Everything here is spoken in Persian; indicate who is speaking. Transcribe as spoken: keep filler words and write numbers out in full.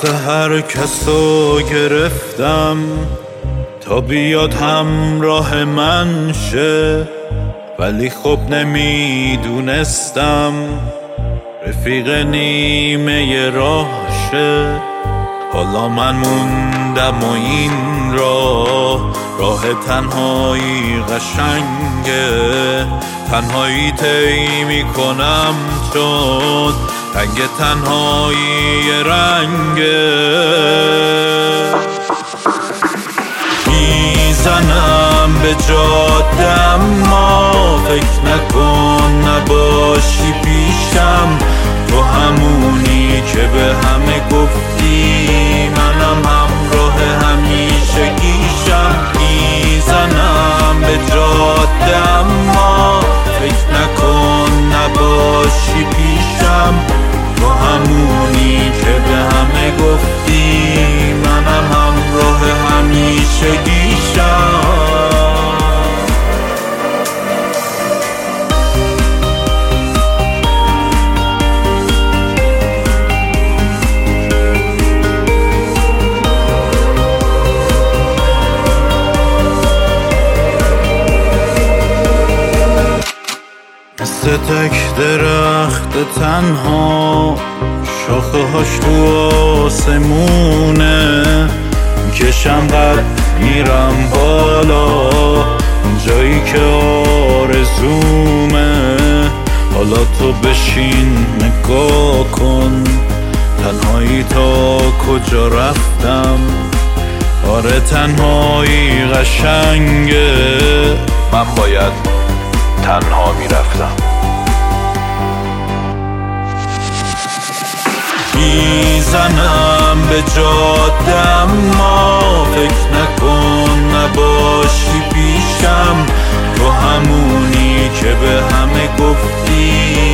Speaker 1: دست هر کسو گرفتم تا بیاد همراه من شه، ولی خب نمیدونستم رفیق نیمه راه شه. حالا من موندم و این راه راه تنهایی قشنگه، تنهایی طی میکنم چون رنگ تنهایی رنگه. میزنم به جاده اما فکر نکن نباشی پیشم، تو همونی که به همه گفتی منم همراه همیشگیشم. میزنم به جاده اما فکر نکن نباشی پیشم، تو همونی که به همه گفتی منم همراه همیشگیشم. مثل تک درخت تنها شاخه هاش تو آسمونه، میکشم قد میرم بالا جایی که آرزومه. حالا تو بشین نگاه کن تنهایی تا کجا رفتم. آره تنهایی قشنگه، من باید تنها میرفتم. میزنم به جاده اما فکر نکن نباشی پیشم، تو همونی که به همه گفتی